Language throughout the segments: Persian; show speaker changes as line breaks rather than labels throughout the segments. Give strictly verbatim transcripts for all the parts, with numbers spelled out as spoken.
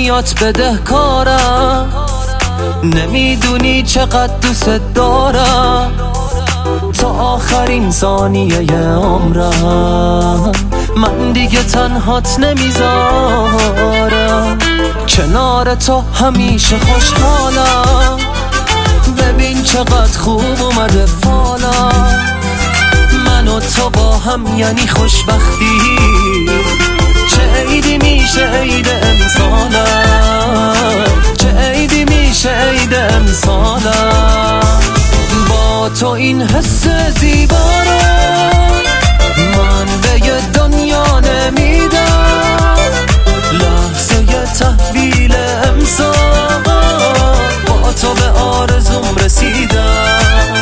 دنیات بدهکارم، نمیدونی چقدر دوست دارم، تا آخرین ثانیه عمرم من دیگه تنهات نمیذارم. کنار تو همیشه خوشحالم، ببین چقدر خوب اومده فالم، من و تو با هم یعنی خوشبختی. چه عیدی میشه عید امسالم، چه عیدی میشه عید امسالم. با تو این حس زیبا رو من به یه دنیا نمیدم، لحظه تحویل امسال با تو به آرزوم رسیدم.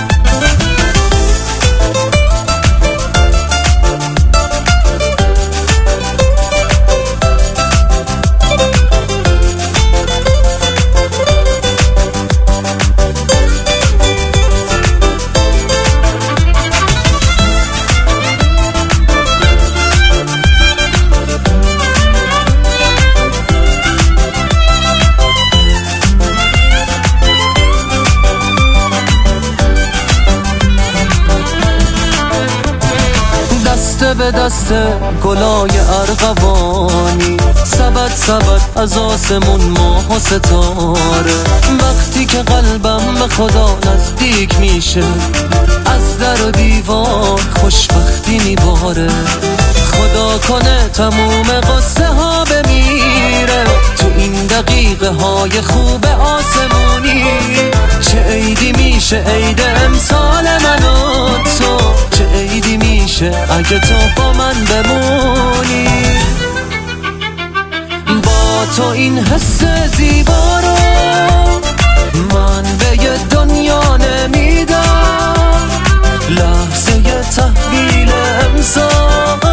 دست به دست گلای ارغوانی، سبد سبد از آسمون ماه و ستاره. وقتی که قلبم به خدا نزدیک میشه، از در و دیوار خوشبختی میباره. خدا کنه تموم قصه ها بمیره تو این دقیقه های خوب آسمونی. چه عیدی میشه عید امسال من و تو، چه عیدی میشه اگه تو با من بمونی. با تو این حس زیبا رو من به یه دنیا نمیدم، لحظه تحویل امسال